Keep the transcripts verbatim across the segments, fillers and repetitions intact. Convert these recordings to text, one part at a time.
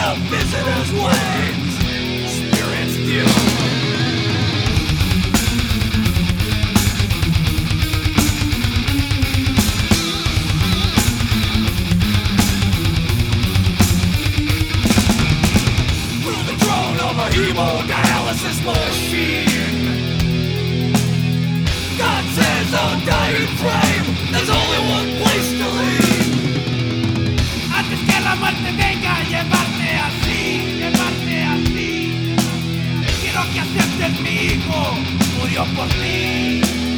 the visitor's wings, spirits due. Through the drone of a hemodialysis machine, God says, undying frame, there's only one place to lead. Antes que la muerte venga a llevarte así, llevarte así. Quiero que aceptes mi hijo, murió por ti.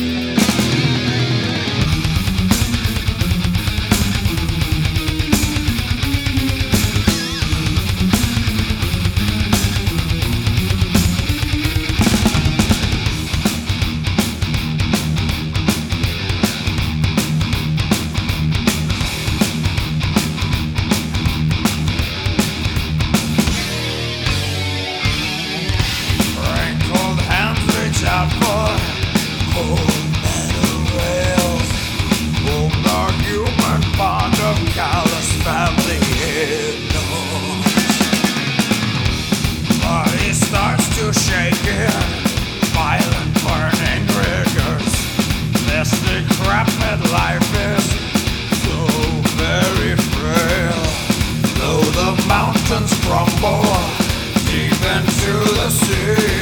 Out for cold metal rails, hold our human bond of callous family knows. Body starts to shake in violent burning rigors. This decrepit life is so very frail. Though the mountains crumble deep into the sea,